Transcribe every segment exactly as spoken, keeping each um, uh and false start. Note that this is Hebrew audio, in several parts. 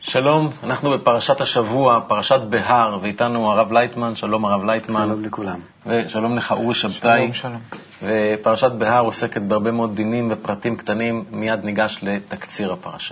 שלום, אנחנו בפרשת השבוע, פרשת בהר, ואיתנו הרב לייטמן. שלום הרב לייטמן. שלום לכולם. ושלום לך אורי שבתאי. שלום, שלום. ופרשת בהר עוסקת בהרבה מאוד דינים ופרטים קטנים. מיד ניגש לתקציר הפרשה.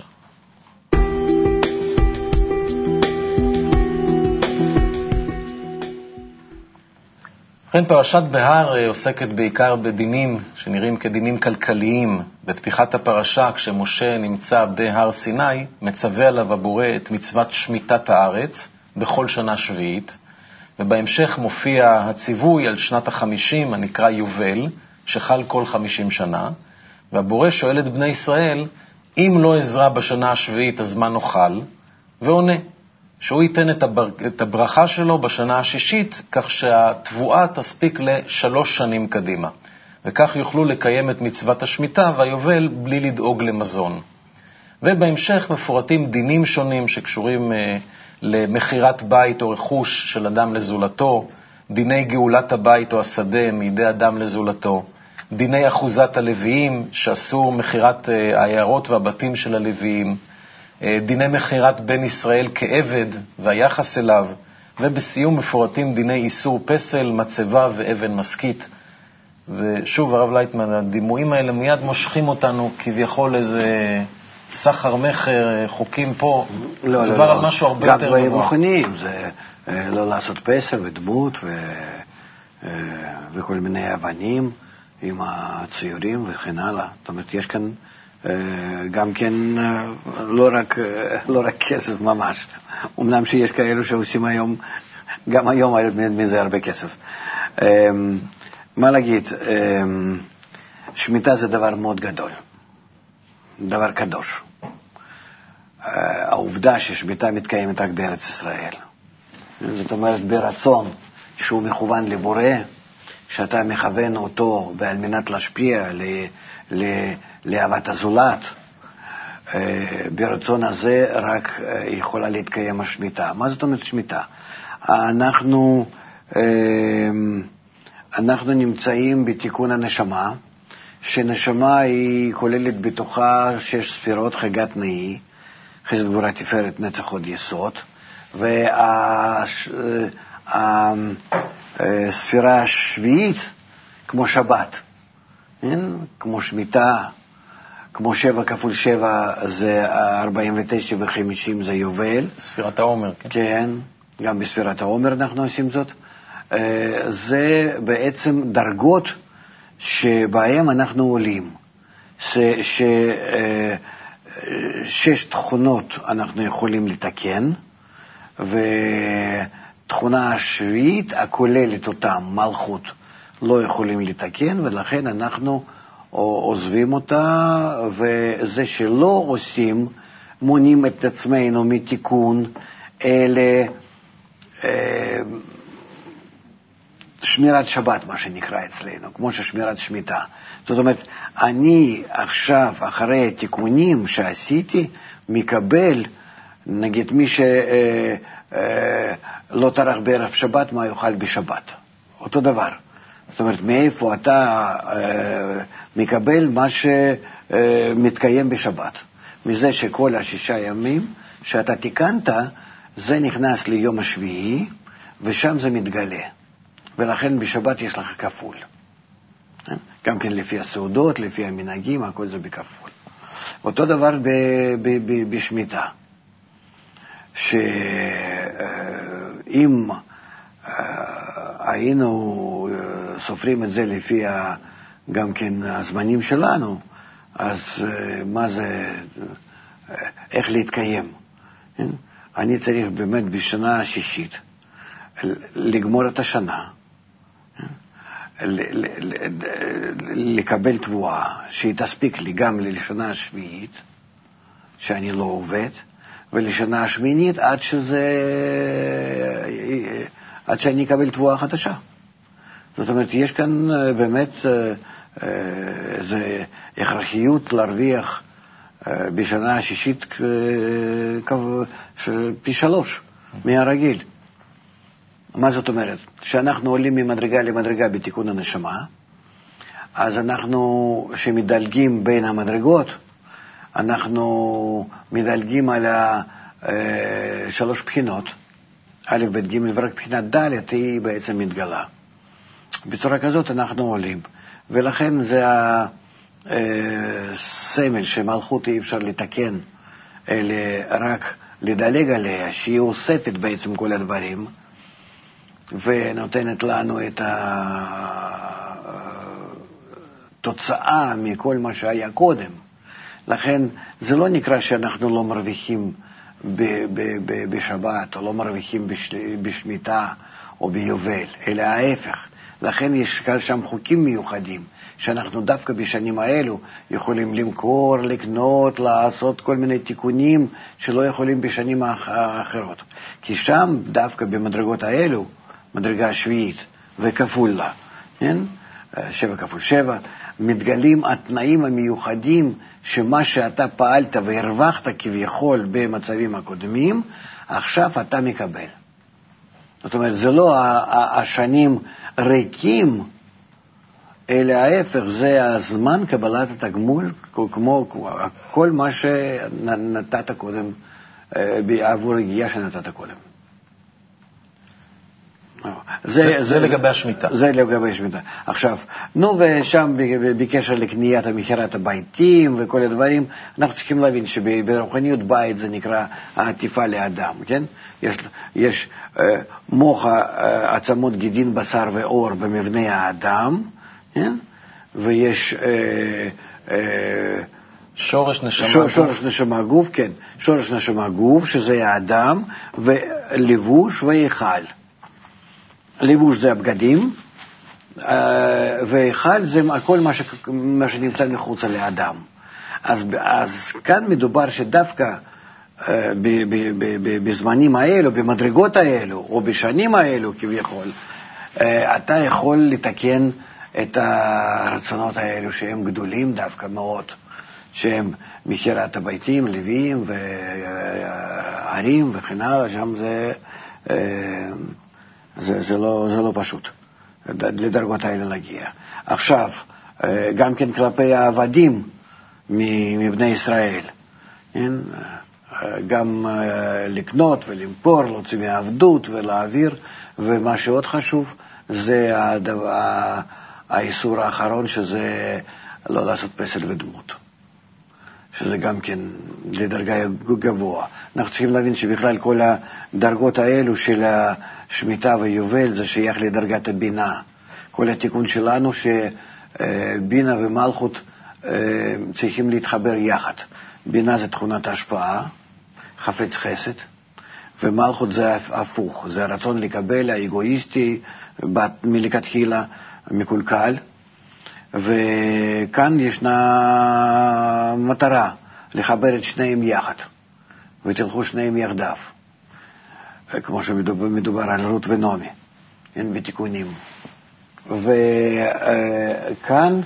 לכן פרשת בהר עוסקת בעיקר בדינים שנראים כדינים כלכליים. בפתיחת הפרשה, כשמשה נמצא בהר סיני, מצווה עליו הבורא את מצוות שמיטת הארץ בכל שנה שביעית, ובהמשך מופיע הציווי על שנת החמישים, הנקרא יובל, שחל כל חמישים שנה, והבורא שואל את בני ישראל, אם לא עזרה בשנה השביעית, אז מה נאכל? ועונה, שהוא ייתן את, הבר... את הברכה שלו בשנה השישית, כך שהתבואה תספיק לשלוש שנים קדימה. וכך יוכלו לקיים את מצוות השמיטה והיובל בלי לדאוג למזון. ובהמשך מפורטים דינים שונים שקשורים אה, למחירת בית או רכוש של אדם לזולתו, דיני גאולת הבית או השדה מידי אדם לזולתו, דיני אחוזת הלוויים שאסור מחירת אה, העיירות והבתים של הלוויים, דיני מחירת בן ישראל כעבד והיחס אליו, ובסיום מפורטים דיני איסור פסל, מצבה ואבן מסכית. ושוב הרב לייטמן, הדימויים האלה מיד מושכים אותנו כביכול איזה סחר מחר, חוקים פה. לא, לא, דבר לא. על משהו הרבה גם יותר דברים גבוה. רוחניים, זה לא לעשות פסל ודמות ו... וכל מיני אבנים עם הציורים וכן הלאה. זאת אומרת, יש כאן גם כן לא רק, לא רק כסף ממש. אמנם שיש כאלו שעושים היום, גם היום מזה הרבה כסף. מה להגיד? שמיטה זה דבר מאוד גדול, דבר קדוש. העובדה ששמיטה מתקיימת רק בארץ ישראל, זאת אומרת ברצון שהוא מכוון לבורא, שאתה מכוון אותו ועל מנת להשפיע ל... ל... לאהבת הזולת, ברצון הזה רק יכולה להתקיים השמיטה. מה זאת אומרת שמיטה? אנחנו, אנחנו נמצאים בתיקון הנשמה, שנשמה היא כוללת בתוכה שש ספירות, חגת נאי, חסד גבורה תפארת נצח הוד יסוד, והספירה השביעית כמו שבת, כמו שמיטה, כמו שבע כפול שבע זה ארבעים ותשע וחמישים זה יובל. ספירת העומר, כן? כן, גם בספירת העומר אנחנו עושים זאת. זה בעצם דרגות שבהם אנחנו עולים. שש תכונות אנחנו יכולים לתקן, ותכונה השביעית הכוללת אותם, מלכות, לא יכולים לתקן, ולכן אנחנו עוזבים אותה, וזה שלא עושים, מונים את עצמנו מתיקון, אלה אה, שמירת שבת, מה שנקרא אצלנו, כמו ששמירת שמיטה. זאת אומרת, אני עכשיו, אחרי התיקונים שעשיתי, מקבל, נגיד מי שלא אה, אה, טרח בערב שבת, מה יאכל בשבת. אותו דבר. זאת אומרת, מאיפה אתה אה, מקבל מה שמתקיים בשבת? מזה שכל השישה ימים שאתה תיקנת, זה נכנס ליום השביעי, ושם זה מתגלה. ולכן בשבת יש לך כפול. גם כן לפי הסעודות, לפי המנהגים, הכל זה בכפול. אותו דבר ב- ב- ב- בשמיטה. שאם היינו סופרים את זה לפי גם כן הזמנים שלנו, אז מה זה, איך להתקיים? אני צריך באמת בשנה השישית לגמור את השנה, לקבל תבואה שהיא תספיק לי גם לשנה השביעית, שאני לא עובד, ולשנה השמינית עד שזה, עד שאני אקבל תבואה חדשה. זאת אומרת, יש כאן באמת איזו הכרחיות להרוויח בשנה השישית פי שלוש מהרגיל. מה זאת אומרת? שאנחנו עולים ממדרגה למדרגה בתיקון הנשמה, אז אנחנו, שמדלגים בין המדרגות, אנחנו מדלגים על, ה, שלוש בחינות, א', ב', ג', ורק בחינת ד' היא בעצם מתגלה. בצורה כזאת אנחנו עולים, ולכן זה הסמל שמלכות אי אפשר לתקן, אלא רק לדלג עליה, שהיא אוספת בעצם כל הדברים, ונותנת לנו את התוצאה מכל מה שהיה קודם. לכן זה לא נקרא שאנחנו לא מרוויחים בשבת, או לא מרוויחים בשמיטה או ביובל, אלא ההפך. לכן יש שם חוקים מיוחדים, שאנחנו דווקא בשנים האלו יכולים למכור, לקנות, לעשות כל מיני תיקונים שלא יכולים בשנים האחרות. כי שם דווקא במדרגות האלו, מדרגה שביעית וכפול לה, כן? שבע כפול שבע, מתגלים התנאים המיוחדים שמה שאתה פעלת והרווחת כביכול במצבים הקודמים, עכשיו אתה מקבל. זאת אומרת, זה לא השנים ריקים, אלא ההפך, זה הזמן קבלת התגמול, כמו כל מה שנתת קודם, עבור הגיעה שנתת קודם. זה, זה לגבי השמיטה. זה לגבי השמיטה. עכשיו, נו, ושם בקשר לקניית המחירת הבייטים וכל הדברים, אנחנו צריכים להבין שברוחניות בית זה נקרא העטיפה לאדם, כן? יש, יש אה, מוח עצמות גידין בשר ואור במבנה האדם, כן? ויש אה, אה, שורש נשמה שור, גוף. שורש נשמה גוף, כן. שורש נשמה גוף, שזה האדם, ולבוש והיכל. לבוש זה הבגדים, והיכל זה כל מה, ש, מה שנמצא מחוץ לאדם. אז, אז כאן מדובר שדווקא ב, ב, ב, ב, בזמנים האלו, במדרגות האלו, או בשנים האלו כביכול, אתה יכול לתקן את הרצונות האלו שהם גדולים דווקא מאוד, שהם מחירת הבייטים, לוויים וערים וכן הלאה, שם זה... זה, זה, לא, זה לא פשוט, לדרגות האלה להגיע. עכשיו, גם כן כלפי העבדים מבני ישראל, גם לקנות ולמכור, להוציא מעבדות ולהעביר, ומה שעוד חשוב, זה האיסור האחרון, שזה לא לעשות פסל ודמות. שזה גם כן לדרגה גבוה. אנחנו צריכים להבין שבכלל כל הדרגות האלו של השמיטה ויובל זה שייך לדרגת הבינה. כל התיקון שלנו שבינה ומלכות צריכים להתחבר יחד. בינה זה תכונת ההשפעה, חפץ חסד, ומלכות זה הפוך, זה הרצון לקבל, האגואיסטי, מלכתחילה מקולקל. וכאן ישנה מטרה לחבר את שניהם יחד, ותלכו שניהם יחדיו, כמו שמדובר על רות ונעמי, אין בתיקונים. וכאן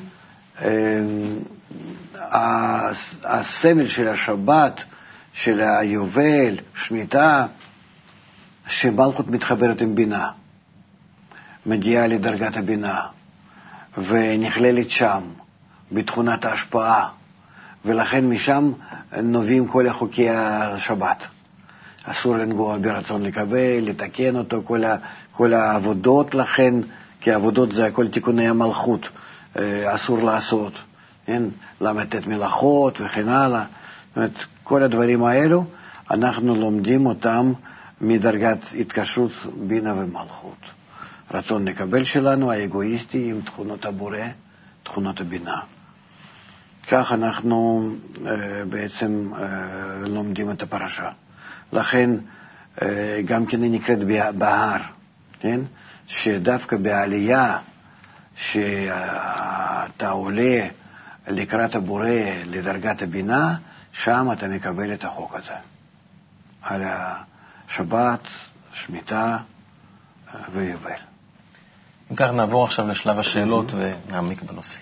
הסמל של השבת, של היובל, שמיטה, שמלכות מתחברת עם בינה, מגיעה לדרגת הבינה, ונכללת שם, בתכונת ההשפעה, ולכן משם נובעים כל החוקי השבת. אסור לנגוע ברצון לקבל, לתקן אותו, כל, ה, כל העבודות לכן, כי העבודות זה הכל תיקוני המלכות, אסור לעשות, כן? למתת מלאכות וכן הלאה. זאת אומרת, כל הדברים האלו, אנחנו לומדים אותם מדרגת התקשרות בינה ומלכות. רצון לקבל שלנו, האגואיסטי, עם תכונות הבורא, תכונות הבינה. כך אנחנו אה, בעצם אה, לומדים את הפרשה. לכן אה, גם כן היא נקראת בהר, כן? שדווקא בעלייה שאתה עולה לקראת הבורא לדרגת הבינה, שם אתה מקבל את החוק הזה. על השבת, שמיטה ויובל. אם כך נעבור עכשיו לשלב השאלות ונעמיק בנושא.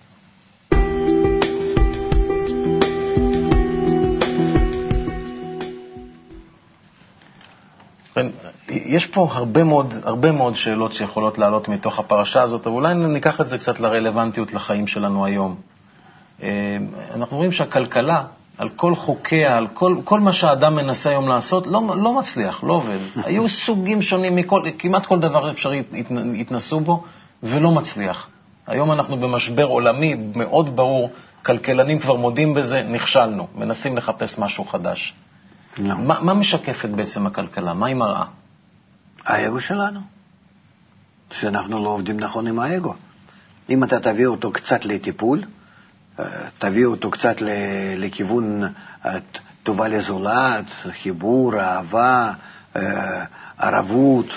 יש פה הרבה מאוד, הרבה מאוד שאלות שיכולות לעלות מתוך הפרשה הזאת, אבל אולי ניקח את זה קצת לרלוונטיות לחיים שלנו היום. אנחנו רואים שהכלכלה על כל חוקיה, על כל, כל מה שהאדם מנסה היום לעשות, לא, לא מצליח, לא עובד. היו סוגים שונים מכל, כמעט כל דבר אפשרי התנסו בו, ולא מצליח. היום אנחנו במשבר עולמי מאוד ברור, כלכלנים כבר מודים בזה, נכשלנו, מנסים לחפש משהו חדש. לא. מה, מה משקפת בעצם הכלכלה? מה היא מראה? האגו שלנו. שאנחנו לא עובדים נכון עם האגו. אם אתה תביא אותו קצת לטיפול, תביא אותו קצת לכיוון טובה לזולת, חיבור, אהבה, ערבות,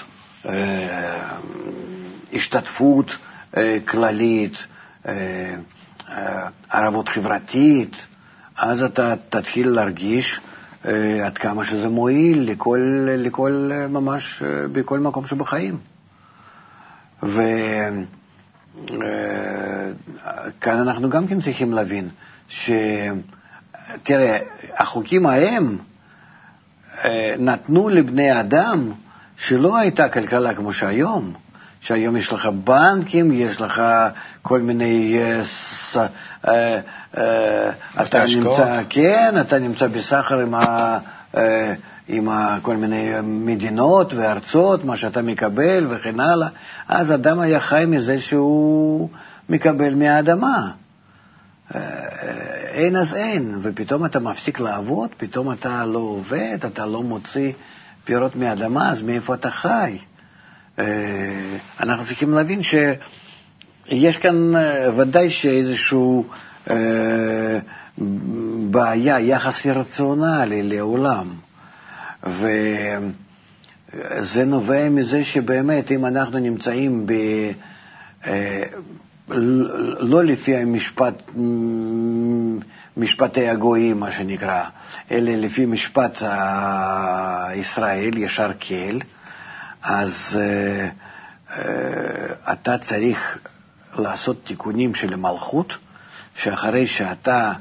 השתתפות כללית, ערבות חברתית, אז אתה תתחיל להרגיש עד כמה שזה מועיל לכל, לכל ממש בכל מקום שבחיים. וכאן אנחנו גם כן צריכים להבין שתראה, החוקים ההם נתנו לבני אדם שלא הייתה כלכלה כמו שהיום, שהיום יש לך בנקים, יש לך כל מיני, אתה נמצא, כן, אתה נמצא בסחר עם ה... עם כל מיני מדינות וארצות, מה שאתה מקבל וכן הלאה, אז אדם היה חי מזה שהוא מקבל מהאדמה. אין אז אין, ופתאום אתה מפסיק לעבוד, פתאום אתה לא עובד, אתה לא מוציא פירות מהאדמה, אז מאיפה אתה חי? אנחנו צריכים להבין שיש כאן ודאי שאיזשהו בעיה, יחס רציונלי לעולם. וזה נובע מזה שבאמת אם אנחנו נמצאים ב... לא לפי המשפט, משפטי הגויים מה שנקרא, אלא לפי משפט ישראל, ישר כל, אז אתה צריך לעשות תיקונים של המלכות, שאחרי שאתה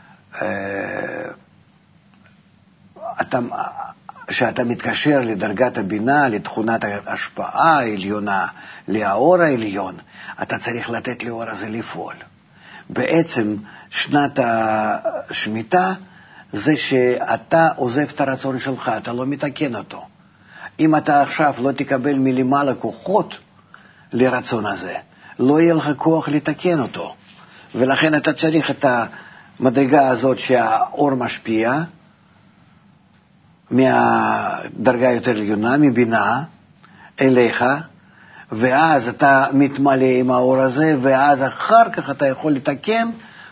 אתה שאתה מתקשר לדרגת הבינה, לתכונת ההשפעה העליונה, לאור העליון, אתה צריך לתת לאור הזה לפעול. בעצם שנת השמיטה זה שאתה עוזב את הרצון שלך, אתה לא מתקן אותו. אם אתה עכשיו לא תקבל מלמעלה כוחות לרצון הזה, לא יהיה לך כוח לתקן אותו. ולכן אתה צריך את המדרגה הזאת שהאור משפיע, מהדרגה יותר עליונה, מבינה, אליך, ואז אתה מתמלא עם האור הזה, ואז אחר כך אתה יכול לתקן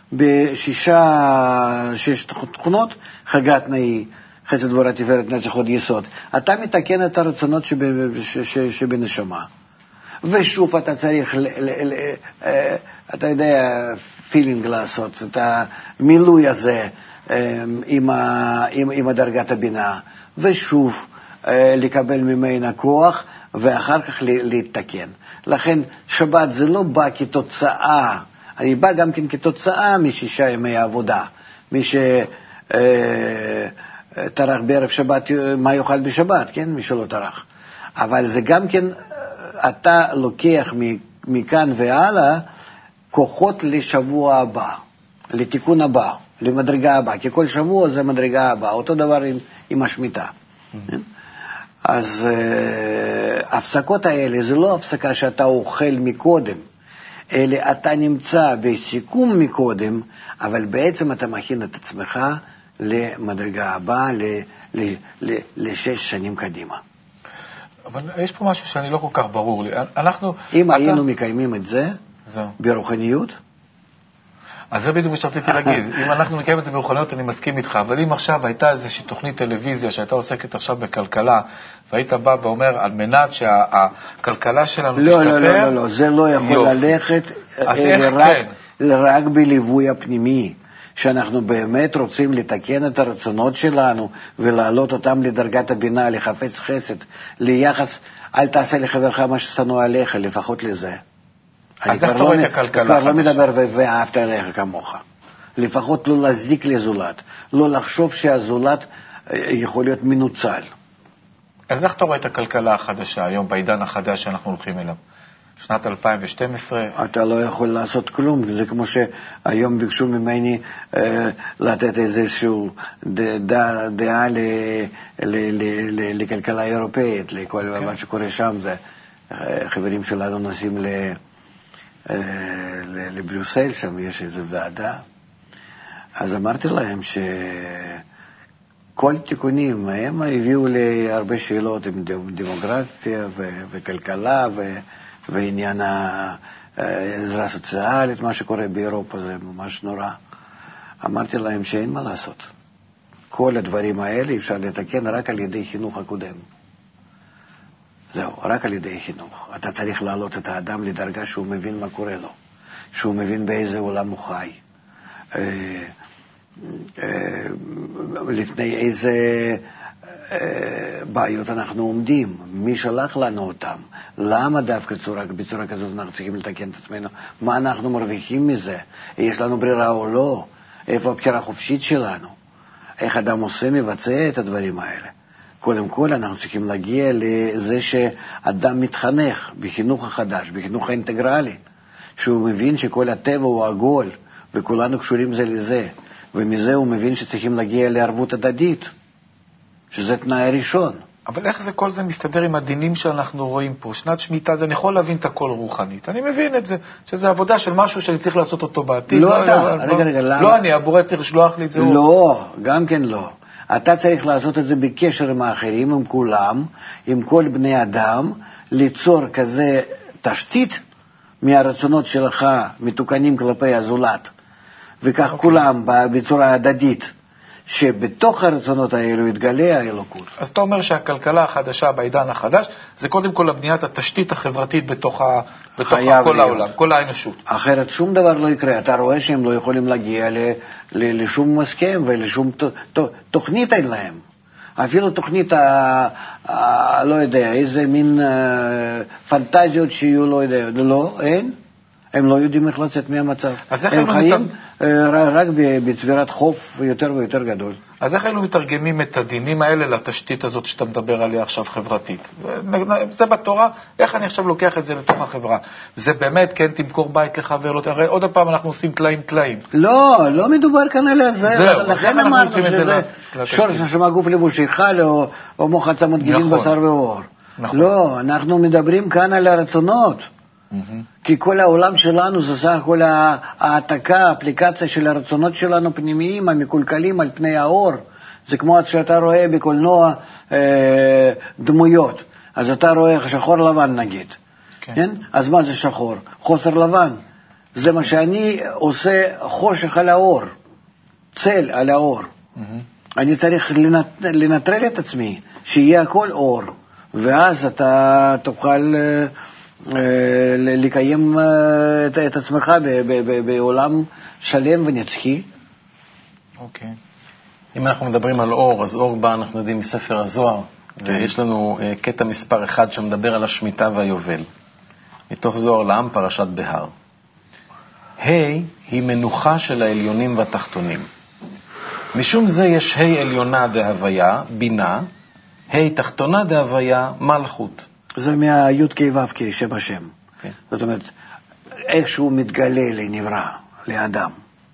בשישה, שש תכונות, חגת נאי, חסד דבורה תפארת נצח הוד יסוד. אתה מתקן את הרצונות שבנשמה. ושוב אתה צריך, אתה יודע, פילינג לעשות, את המילוי הזה, עם, ה, עם, עם הדרגת הבינה, ושוב לקבל ממנה כוח, ואחר כך להתתקן. לכן שבת זה לא בא כתוצאה, אני בא גם כן כתוצאה משישה ימי העבודה. מי שטרח בערב שבת, מה יאכל בשבת, כן? מי שלא טרח. אבל זה גם כן, אתה לוקח מכאן והלאה, כוחות לשבוע הבא, לתיקון הבא. למדרגה הבאה, כי כל שבוע זה מדרגה הבאה, אותו דבר עם, עם השמיטה. Mm-hmm. אז uh, הפסקות האלה זה לא הפסקה שאתה אוכל מקודם, אלא אתה נמצא בסיכום מקודם, אבל בעצם אתה מכין את עצמך למדרגה הבאה, ל, ל, ל, לשש שנים קדימה. אבל יש פה משהו שאני לא כל כך ברור לי. אנחנו... אם אתה... היינו מקיימים את זה, זה. ברוחניות, אז זה בדיוק שרציתי להגיד, אם אנחנו מקיים את זה ברוחניות אני מסכים איתך, אבל אם עכשיו הייתה איזושהי תוכנית טלוויזיה שהייתה עוסקת עכשיו בכלכלה, והיית בא ואומר על מנת שהכלכלה שלנו לא, תשתפר... לא, לא, לא, לא, זה לא יכול יופי. ללכת רק, כן? רק בליווי הפנימי, שאנחנו באמת רוצים לתקן את הרצונות שלנו ולהעלות אותם לדרגת הבינה, לחפץ חסד, ליחס, אל תעשה לחברך מה ששנוא עליך, לפחות לזה. אז איך אתה רואה את הכלכלה? אני כבר לא מדבר ואהבת עליך כמוך. לפחות לא להזיק לזולת, לא לחשוב שהזולת יכול להיות מנוצל. אז איך אתה רואה את הכלכלה החדשה היום, בעידן החדש שאנחנו הולכים אליו? שנת אלפיים ושתים עשרה. אתה לא יכול לעשות כלום, זה כמו שהיום ביקשו ממני אה, לתת איזשהו דעה, דעה ל, ל, ל, ל, לכלכלה אירופאית, לכל okay. מה שקורה שם, זה חברים שלנו נוסעים ל, אה, לבריוסל, שם יש איזו ועדה. אז אמרתי להם שכל תיקונים, הם הביאו לי הרבה שאלות עם דמוגרפיה ו- וכלכלה ו- ועניין העזרה סוציאלית, מה שקורה באירופה זה ממש נורא. אמרתי להם שאין מה לעשות. כל הדברים האלה אפשר לתקן רק על ידי חינוך הקודם. זהו, רק על ידי חינוך. אתה צריך להעלות את האדם לדרגה שהוא מבין מה קורה לו, שהוא מבין באיזה עולם הוא חי. לפני איזה בעיות אנחנו עומדים, מי שלח לנו אותם, למה דווקא צורה, בצורה כזאת אנחנו צריכים לתקן את עצמנו, מה אנחנו מרוויחים מזה, יש לנו ברירה או לא, איפה הבחירה החופשית שלנו, איך אדם עושה, מבצע את הדברים האלה. קודם כל אנחנו צריכים להגיע לזה שאדם מתחנך בחינוך החדש, בחינוך האינטגרלי, שהוא מבין שכל הטבע הוא עגול, וכולנו קשורים זה לזה, ומזה הוא מבין שצריכים להגיע לערבות הדדית, שזה תנאי הראשון. אבל איך זה כל זה מסתדר עם הדינים שאנחנו רואים פה? שנת שמיטה, זה אני יכול להבין את הכל רוחנית. אני מבין את זה, שזה עבודה של משהו שאני צריך לעשות אותו בעתיד. לא אתה, רגע, רגע, למה? לא אני, הבורא צריך לשלוח לי את זה. לא, גם כן לא. אתה צריך לעשות את זה בקשר עם האחרים, עם כולם, עם כל בני אדם, ליצור כזה תשתית מהרצונות שלך מתוקנים כלפי הזולת. וכך okay. כולם בצורה הדדית, שבתוך הרצונות האלו יתגלה האלוקות. אז אתה אומר שהכלכלה החדשה בעידן החדש, זה קודם כל לבניית התשתית החברתית בתוך, ה... בתוך כל להיות. העולם, כל האנושות. אחרת שום דבר לא יקרה. אתה רואה שהם לא יכולים להגיע ל... ל... לשום מסכם ולשום ת... ת... תוכנית אין להם. אפילו תוכנית, ה... ה... לא יודע, איזה מין uh, פנטזיות שיהיו, לא יודע, לא, אין. הם לא יודעים איך לצאת מהמצב. הם חיים מת... רק בצבירת חוף יותר ויותר גדול. אז איך היינו מתרגמים את הדינים האלה לתשתית הזאת שאתה מדבר עליה עכשיו חברתית? זה בתורה, איך אני עכשיו לוקח את זה לתוך החברה? זה באמת, כן, תמכור בית לחבר, לא, הרי עוד הפעם אנחנו עושים טלאים טלאים. לא, לא מדובר כאן על זה. לכן אמרנו שזה שורש נשמה גוף לבוש היכל, או, או מוח עצמות גידים נכון. בשר ואור. נכון. לא, אנחנו מדברים כאן על הרצונות. כי כל העולם שלנו זה סך הכל העתקה, האפליקציה של הרצונות שלנו פנימיים, המקולקלים על פני האור. זה כמו שאתה רואה בקולנוע אה, דמויות. אז אתה רואה שחור לבן נגיד. כן. כן? אז מה זה שחור? חוסר לבן. זה מה שאני עושה חושך על האור. צל על האור. Mm-hmm. אני צריך לנט... לנטרל את עצמי, שיהיה הכל אור. ואז אתה תוכל... אה, לקיים את עצמך בעולם שלם ונצחי. אוקיי. אם אנחנו מדברים על אור, אז אור בא, אנחנו יודעים, מספר הזוהר. ויש לנו קטע מספר אחד שמדבר על השמיטה והיובל. מתוך זוהר לעם, פרשת בהר. ה' היא מנוחה של העליונים והתחתונים. משום זה יש ה' עליונה דהוויה, בינה, ה' תחתונה דהוויה, מלכות. זה מהיוד קי וו קי שם השם. Okay. זאת אומרת, איך שהוא מתגלה לנברא, לאדם.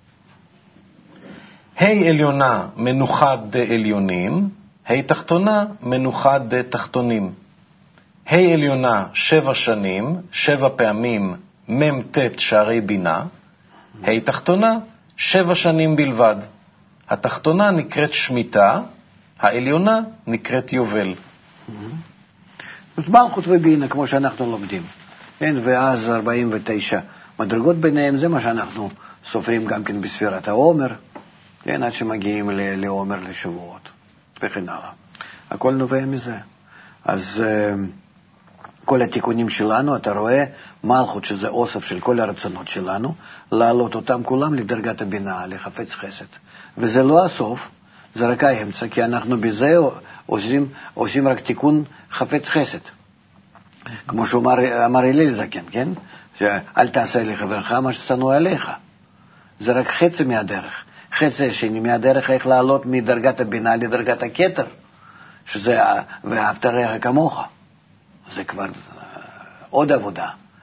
ה' עליונה מנוחה דעליונים, ה' תחתונה מנוחה דתחתונים. ה' עליונה שבע שנים, שבע פעמים מם תת שערי בינה, ה' תחתונה שבע שנים בלבד. התחתונה נקראת שמיטה, העליונה נקראת יובל. זאת מלכות ובינה, כמו שאנחנו לומדים. כן, ואז ארבעים ותשע מדרגות ביניהם, זה מה שאנחנו סופרים גם כן בספירת העומר, כן, עד שמגיעים לעומר לשבועות, וכן הלאה. הכל נובע מזה. אז כל התיקונים שלנו, אתה רואה, מלכות שזה אוסף של כל הרצונות שלנו, להעלות אותם כולם לדרגת הבינה, לחפץ חסד. וזה לא הסוף, זה רק האמצע, כי אנחנו בזה עושים, עושים רק תיקון חפץ חסד. כמו שאמר אמר הלל זקן, כן? שאל תעשה לחברך מה ששנוא עליך. זה רק חצי מהדרך. חצי השני מהדרך איך לעלות מדרגת הבינה לדרגת הכתר, שזה ואהבת רעך כמוך. זה כבר עוד עבודה.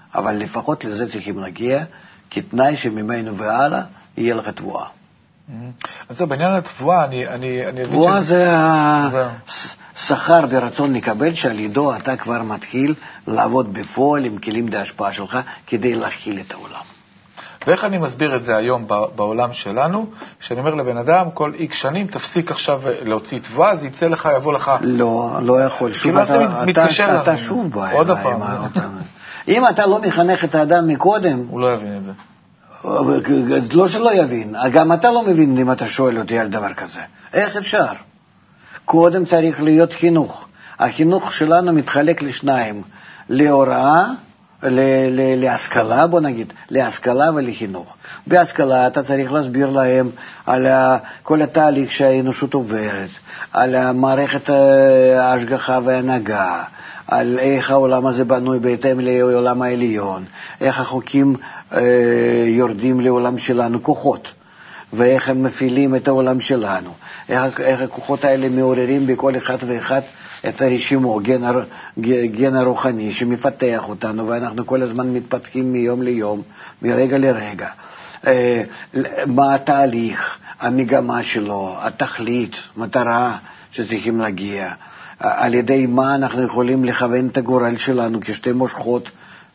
אבל לפחות לזה צריכים להגיע, כתנאי שממנו והלאה יהיה לך תבואה. אז זה בעניין התבואה, אני, אני, אני תבואה זה השכר ברצון לקבל, שעל ידו אתה כבר מתחיל לעבוד בפועל עם כלים להשפעה שלך, כדי להכיל את העולם. ואיך אני מסביר את זה היום בעולם שלנו? שאני אומר לבן אדם, כל איקס שנים תפסיק עכשיו להוציא תבואה, אז יצא לך, יבוא לך... לא, לא יכול. שוב, אתה, אתה, אתה שוב בא. עוד הפעם. אם אתה לא מחנך את האדם מקודם... הוא לא יבין את זה. לא שלא יבין, גם אתה לא מבין אם אתה שואל אותי על דבר כזה. איך אפשר? קודם צריך להיות חינוך. החינוך שלנו מתחלק לשניים, להוראה, להשכלה, בוא נגיד, להשכלה ולחינוך. בהשכלה אתה צריך להסביר להם על כל התהליך שהאנושות עוברת, על מערכת ההשגחה וההנהגה, על איך העולם הזה בנוי בהתאם לעולם העליון, איך החוקים אה, יורדים לעולם שלנו כוחות, ואיך הם מפעילים את העולם שלנו, איך, איך הכוחות האלה מעוררים בכל אחד ואחד את הרשימו, גן, גן הרוחני שמפתח אותנו, ואנחנו כל הזמן מתפתחים מיום ליום, מרגע לרגע. אה, מה התהליך, המגמה שלו, התכלית, מטרה שצריכים להגיע, על ידי מה אנחנו יכולים לכוון את הגורל שלנו כשתי מושכות,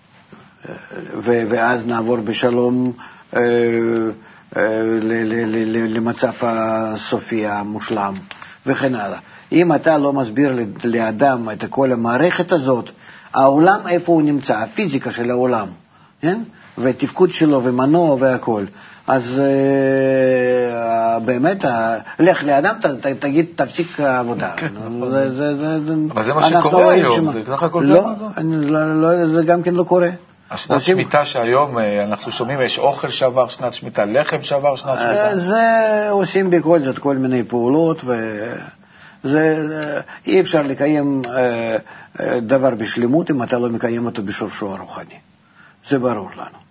ואז נעבור בשלום למצב הסופי המושלם וכן הלאה. אם אתה לא מסביר לאדם את כל המערכת הזאת, העולם איפה הוא נמצא, הפיזיקה של העולם, כן? והתפקוד שלו ומנוע והכל, אז באמת, לך לאדם, תגיד, תפסיק העבודה. אבל זה מה שקורה היום, זה ככה כל זה? לא, זה גם כן לא קורה. השנת שמיטה שהיום אנחנו שומעים, יש אוכל שעבר שנת שמיטה, לחם שעבר שנת שמיטה. זה עושים בכל זאת כל מיני פעולות, ואי אפשר לקיים דבר בשלמות אם אתה לא מקיים אותו בשורשו הרוחני. זה ברור לנו.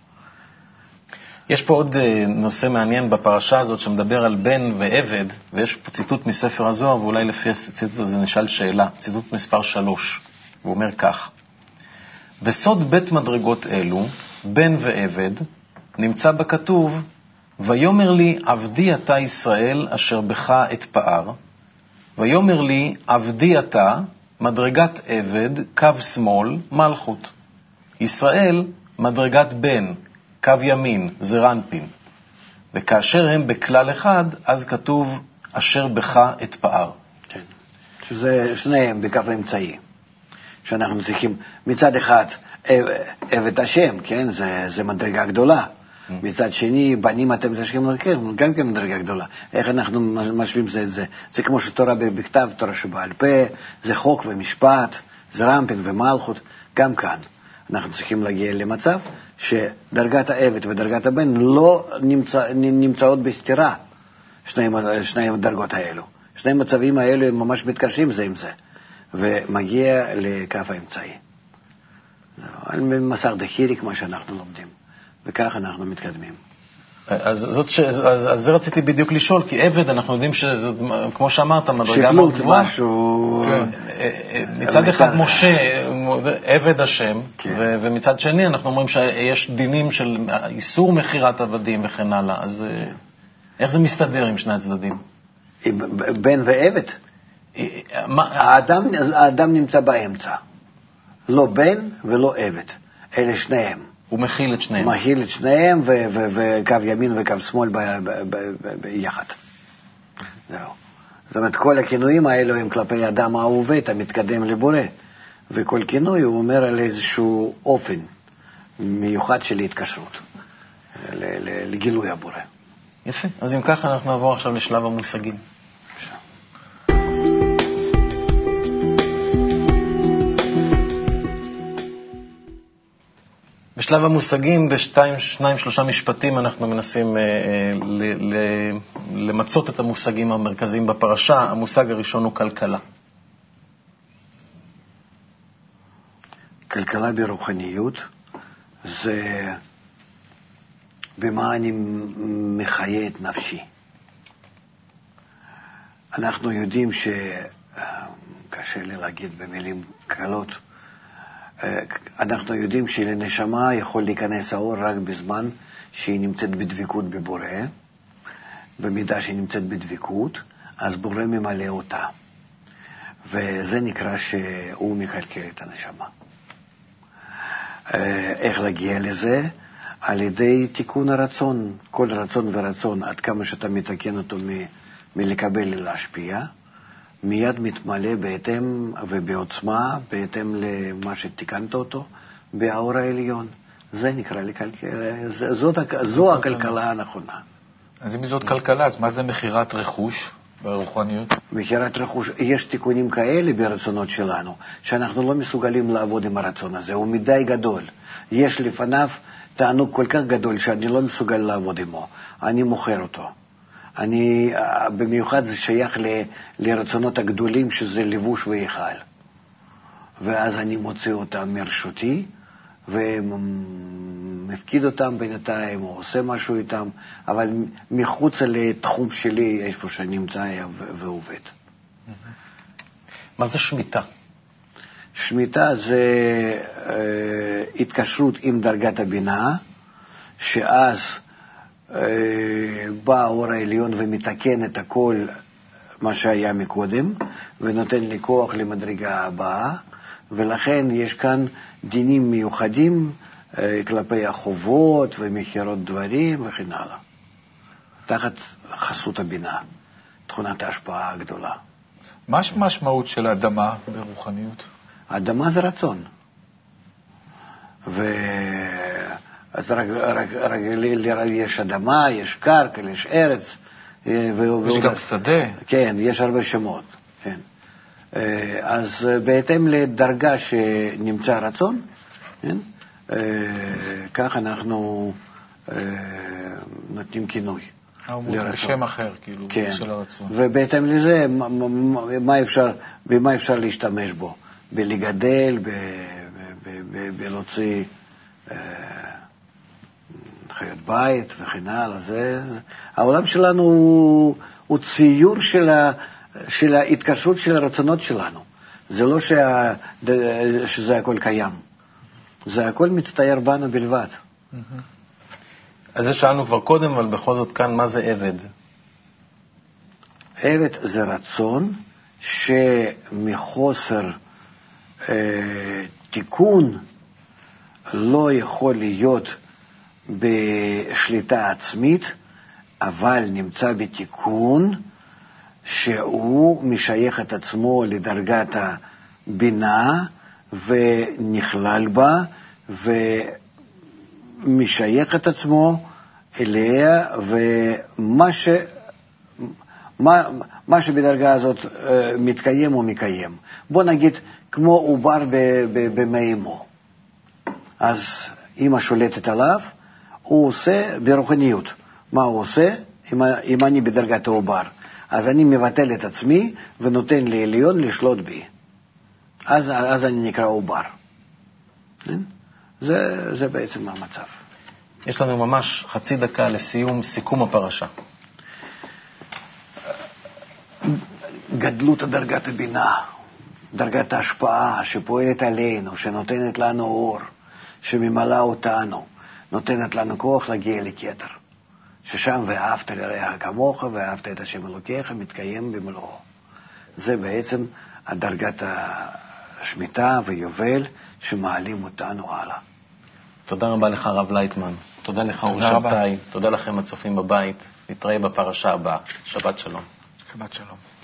יש פה עוד נושא מעניין בפרשה הזאת שמדבר על בן ועבד, ויש פה ציטוט מספר הזוהר, ואולי לפי הציטוט הזה נשאל שאלה, ציטוט מספר שלוש, הוא אומר כך: בסוד בית מדרגות אלו, בן ועבד, נמצא בכתוב, ויאמר לי עבדי אתה ישראל אשר בך אתפאר, ויאמר לי עבדי אתה מדרגת עבד קו שמאל מלכות, ישראל מדרגת בן קו ימין זה רנפין, וכאשר הם בכלל אחד אז כתוב אשר בך אתפאר. כן, שזה שניהם בקו האמצעי, שאנחנו צריכים מצד אחד עבד השם, כן, זה, זה מדרגה גדולה, מצד שני בנים אתם צריכים להכיר, גם כן מדרגה גדולה. איך אנחנו משווים זה את זה? זה כמו שתורה בכתב, תורה שבעל פה, זה חוק ומשפט, זה רמפין ומלכות, גם כאן אנחנו צריכים להגיע למצב שדרגת העבד ודרגת הבן לא נמצא, נמצאות בסתירה, שני, שני הדרגות האלו. שני המצבים האלו הם ממש מתקשרים זה עם זה, ומגיע לקו האמצעי. על מסך דחירי כמו שאנחנו לומדים, וכך אנחנו מתקדמים. אז, זאת ש... אז, אז זה רציתי בדיוק לשאול, כי עבד אנחנו יודעים שזה, כמו שאמרת, מדרגה מאוד גבוהה. משהו... מצד אחד משה, עבד השם, כן. ו... ומצד שני אנחנו אומרים שיש דינים של איסור מחירת עבדים וכן הלאה, אז כן. איך זה מסתדר עם שני הצדדים? בן ועבד? מה... האדם, האדם נמצא באמצע. לא בן ולא עבד, אלה שניהם. הוא מכיל את שניהם. הוא מכיל את שניהם, וקו ימין וקו שמאל ביחד. זהו. זאת אומרת, כל הכינויים האלו הם כלפי אדם העובד, המתקדם לבורא, וכל כינוי הוא אומר על איזשהו אופן מיוחד של התקשרות, לגילוי הבורא. יפה. אז אם ככה אנחנו נעבור עכשיו לשלב המושגים. בשלב המושגים, בשתיים, שניים, שלושה משפטים, אנחנו מנסים אה, ל, ל, למצות את המושגים המרכזיים בפרשה. המושג הראשון הוא כלכלה. כלכלה ברוחניות זה במה אני מחיה את נפשי. אנחנו יודעים שקשה לי להגיד במילים קלות, אנחנו יודעים שלנשמה יכול להיכנס האור רק בזמן שהיא נמצאת בדבקות בבורא. במידה שהיא נמצאת בדבקות, אז בורא ממלא אותה. וזה נקרא שהוא מקלקל את הנשמה. איך להגיע לזה? על ידי תיקון הרצון. כל רצון ורצון, עד כמה שאתה מתקן אותו מ- מלקבל להשפיע, מיד מתמלא בהתאם ובעוצמה, בהתאם למה שתיקנת אותו, באור העליון. זה נקרא לקלקל, זאת, זו הכלכלה הנכונה. אז אם זאת כלכלה, אז מה זה מחירת רכוש ברוחניות? מחירת רכוש, יש תיקונים כאלה ברצונות שלנו, שאנחנו לא מסוגלים לעבוד עם הרצון הזה, הוא מדי גדול. יש לפניו תענוג כל כך גדול שאני לא מסוגל לעבוד עמו, אני מוכר אותו. אני, במיוחד זה שייך ל, לרצונות הגדולים, שזה לבוש ואיכל. ואז אני מוצא אותם מרשותי, ומפקיד אותם בינתיים, או עושה משהו איתם, אבל מחוץ לתחום שלי, איפה שאני נמצא ועובד. מה זה שמיטה? שמיטה זה אה, התקשרות עם דרגת הבינה, שאז אה, בא האור העליון ומתקן את הכל מה שהיה מקודם, ונותן לי כוח למדרגה הבאה, ולכן יש כאן דינים מיוחדים אה, כלפי החובות ומחירות דברים וכן הלאה. תחת חסות הבינה, תכונת ההשפעה הגדולה. מה המשמעות של האדמה ברוחניות? האדמה זה רצון. ו... אז רק, רק, רק יש אדמה, יש קרקע, יש ארץ. ו... יש גם שדה. כן, יש הרבה שמות. כן. אז בהתאם לדרגה שנמצא רצון, כן? כך אנחנו נותנים כינוי. בשם אחר, כאילו, כן. של הרצון. ובהתאם לזה, מה אפשר, במה אפשר להשתמש בו? בלגדל, בלהוציא חיות בית וכן הלאה. העולם שלנו הוא, הוא ציור של, ה, של ההתקשרות של הרצונות שלנו. זה לא שה, שזה הכל קיים. זה הכל מצטייר בנו בלבד. אז זה שאלנו כבר קודם, אבל בכל זאת כאן, מה זה עבד? עבד זה רצון שמחוסר אה, תיקון לא יכול להיות בשליטה עצמית, אבל נמצא בתיקון שהוא משייך את עצמו לדרגת הבינה ונכלל בה ומשייך את עצמו אליה, ומה ש... מה, מה שבדרגה הזאת uh, מתקיים הוא מקיים. בוא נגיד, כמו עובר במאימו. אז אמא שולטת עליו, הוא עושה ברוחניות. מה הוא עושה? אם, אם אני בדרגת העובר, אז אני מבטל את עצמי ונותן לעליון לשלוט בי. אז, אז אני נקרא עובר. זה, זה בעצם המצב. יש לנו ממש חצי דקה לסיום, סיכום הפרשה. גדלות דרגת הבינה, דרגת ההשפעה שפועלת עלינו, שנותנת לנו אור, שממלאה אותנו, נותנת לנו כוח להגיע לכתר, ששם ואהבת לרעך כמוך ואהבת את השם אלוקיך מתקיים במלואו. זה בעצם הדרגת השמיטה ויובל שמעלים אותנו הלאה. תודה רבה לך הרב לייטמן, תודה לך אורי שבתאי, תודה לכם הצופים בבית, נתראה בפרשה הבאה. שבת שלום. שבת שלום.